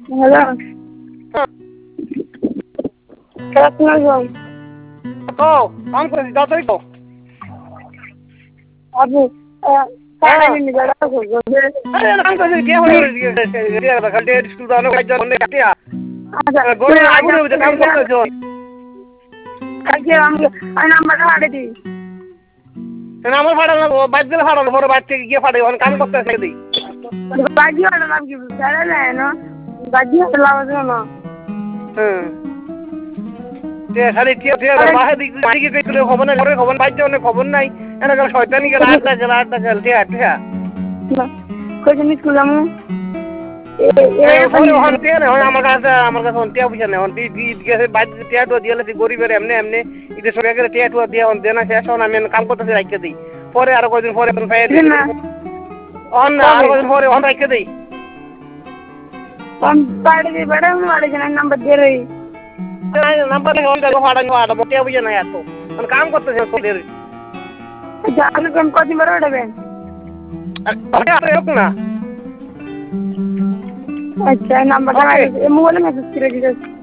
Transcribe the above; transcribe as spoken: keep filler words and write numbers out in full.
Hello কেমন আছেন? কও কাম করেছি তাড়াতাড়ি কও। আপনি টাকা নিয়ে যারা করবে আরে কাম করেছি কে হয়ে গেছে কে খালি স্টুডেন্ট অনেক কাজ অনেক কাটে আচ্ছা গড়ে আগুনে হচ্ছে কাম করতেছো কালকে আমি আমি নাম্বারটা পাঠিয়ে দিই। না আমার ফাড়ানো বাইক দিলে ফাড়ানো পরে বাইক থেকে গিয়ে ফাড়ে কাম করতেছে দিই বাজি ওটা নাম কি জানা যায় না বাজি ওটা লাভ আছে না হুম তে খালি টিয়া টিয়া বাহে দিক দিকে দেখলে খবর নাই ঘরে খবর বাইতে অনেক খবর নাই এনে গেল শয়তানি গেল আটটা গেল আটটা গেল টিয়া টিয়া কইছেন স্কুল যাবো পরে ওখান টিয়া না আমার কাছে আমার কাছে টিয়া বুঝা না দি দি গেছে বাইক টিয়া তো দিলে গরিবের এমনি এমনি ইতে সরে গেলে টিয়া তো দিয়া অন দেনা শেষ হন আমি কাম করতেছি রাখতে দিই পরে আরো কয়দিন পরে ফাইয়া দিই অন না আরো কয়দিন পরে অন রাখতে দিই हम पाड़े दे बड़े हम वाले जन नंबर दे रही नंबर नहीं होता तो फाड़ा नहीं फाड़ा मोटे बुझे नहीं आतो हम काम करते हैं तो देर जान कौन कौन सी बरोड़ है अरे अरे रुक ना अच्छा नंबर दे मोबाइल में मैसेज कर दीजिए